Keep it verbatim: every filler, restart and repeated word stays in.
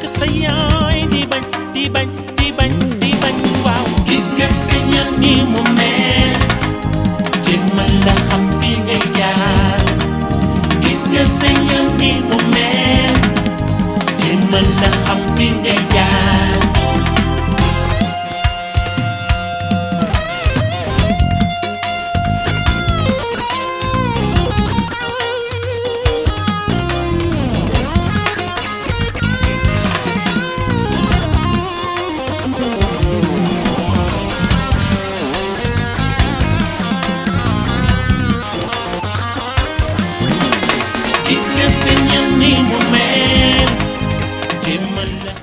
sa yaay di bañ di bañ di bañ di bañ waaw gis nga sañal ni mu mel jéemal la xam fi ngay jaar gis nga sañal ni mu mel jéemal la xam fi ngay jaar gis nga sañal ni mu mel jéemal la